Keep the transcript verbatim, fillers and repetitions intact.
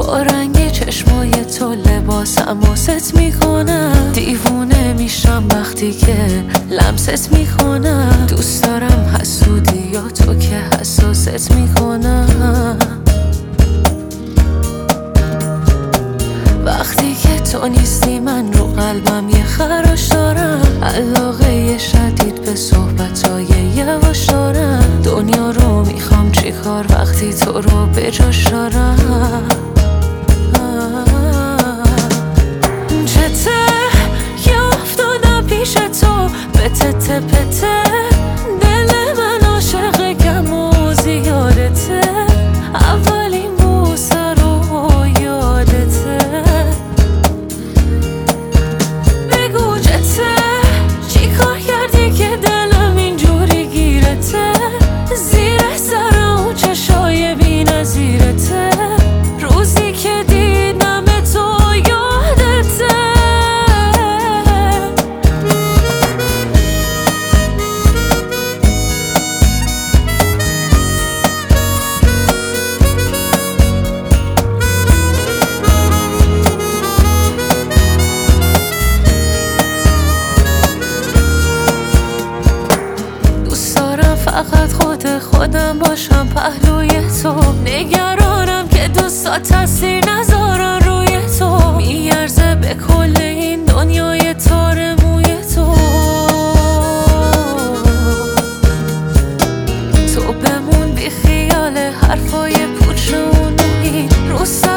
با رنگ چشمای تو لباسم و ست میکنم. دیوونه میشم وقتی که لمست میکنم. دوست دارم حسودی یا تو که حساست میکنم. وقتی که تو نیستی من رو قلبم یه خراش دارم. علاقه شدید به صحبتای یواش دارم. دنیا رو میخوام چیکار وقتی تو رو به جاش دارم. چته که افتادم پیش تو به تته پته. دل من عاشق کم و زیادته. اولین بوسه رو یادته. بگو چته چی کار کردی که دلم اینجوری گیرته. زیر سر اون چشای بی نظیرته. روزی که دیدم تو یادته. فقط خود خودم باشم پهلوی تو. نگرانم که دوستات تاثیر نذارن روی تو. میارزه به کل این دنیای تار موی تو. تو بمون بی خیال حرفای پوچ و محیط. رو